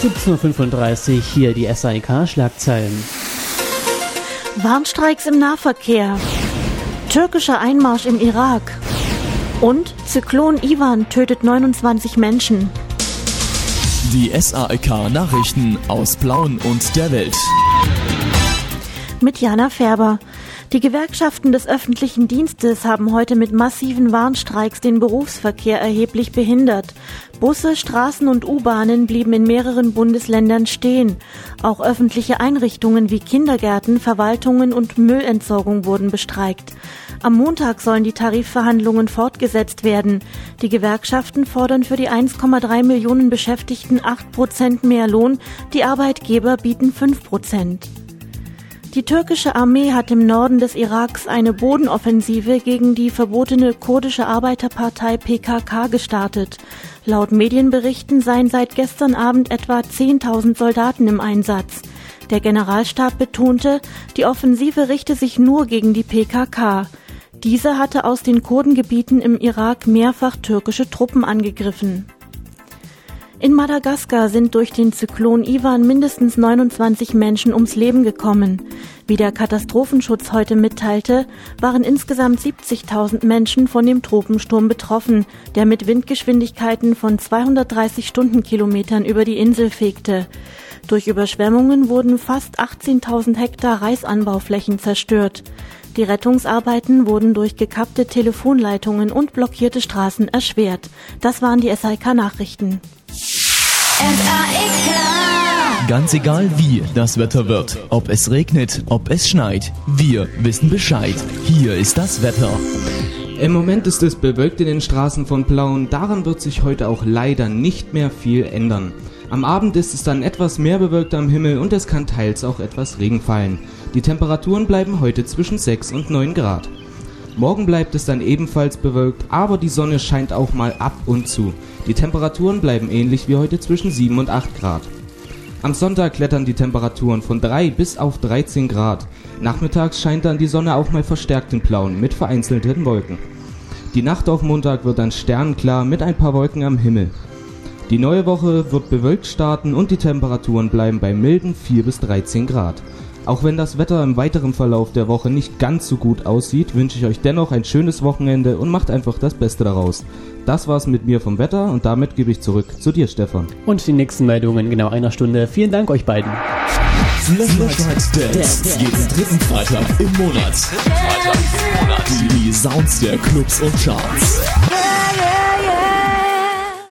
17:35 Uhr, hier die SAIK-Schlagzeilen. Warnstreiks im Nahverkehr. Türkischer Einmarsch im Irak. Und Zyklon Ivan tötet 29 Menschen. Die SAIK-Nachrichten aus Plauen und der Welt. Mit Jana Färber. Die Gewerkschaften des öffentlichen Dienstes haben heute mit massiven Warnstreiks den Berufsverkehr erheblich behindert. Busse, Straßen und U-Bahnen blieben in mehreren Bundesländern stehen. Auch öffentliche Einrichtungen wie Kindergärten, Verwaltungen und Müllentsorgung wurden bestreikt. Am Montag sollen die Tarifverhandlungen fortgesetzt werden. Die Gewerkschaften fordern für die 1,3 Millionen Beschäftigten 8% mehr Lohn, die Arbeitgeber bieten 5%. Die türkische Armee hat im Norden des Iraks eine Bodenoffensive gegen die verbotene kurdische Arbeiterpartei PKK gestartet. Laut Medienberichten seien seit gestern Abend etwa 10.000 Soldaten im Einsatz. Der Generalstab betonte, die Offensive richte sich nur gegen die PKK. Diese hatte aus den Kurdengebieten im Irak mehrfach türkische Truppen angegriffen. In Madagaskar sind durch den Zyklon Ivan mindestens 29 Menschen ums Leben gekommen. Wie der Katastrophenschutz heute mitteilte, waren insgesamt 70.000 Menschen von dem Tropensturm betroffen, der mit Windgeschwindigkeiten von 230 Stundenkilometern über die Insel fegte. Durch Überschwemmungen wurden fast 18.000 Hektar Reisanbauflächen zerstört. Die Rettungsarbeiten wurden durch gekappte Telefonleitungen und blockierte Straßen erschwert. Das waren die SAIK-Nachrichten. Ganz egal wie das Wetter wird, ob es regnet, ob es schneit, wir wissen Bescheid. Hier ist das Wetter. Im Moment ist es bewölkt in den Straßen von Plauen, daran wird sich heute auch leider nicht mehr viel ändern. Am Abend ist es dann etwas mehr bewölkt am Himmel und es kann teils auch etwas Regen fallen. Die Temperaturen bleiben heute zwischen 6 und 9 Grad. Morgen bleibt es dann ebenfalls bewölkt, aber die Sonne scheint auch mal ab und zu. Die Temperaturen bleiben ähnlich wie heute zwischen 7 und 8 Grad. Am Sonntag klettern die Temperaturen von 3 bis auf 13 Grad. Nachmittags scheint dann die Sonne auch mal verstärkt in Plauen mit vereinzelten Wolken. Die Nacht auf Montag wird dann sternenklar mit ein paar Wolken am Himmel. Die neue Woche wird bewölkt starten und die Temperaturen bleiben bei milden 4 bis 13 Grad. Auch wenn das Wetter im weiteren Verlauf der Woche nicht ganz so gut aussieht, wünsche ich euch dennoch ein schönes Wochenende und macht einfach das Beste daraus. Das war's mit mir vom Wetter und damit gebe ich zurück zu dir, Stefan. Und die nächsten Meldungen in genau einer Stunde. Vielen Dank euch beiden. Flashlight Dance jeden dritten Freitag im Monat. Die Sounds der Clubs und Charts.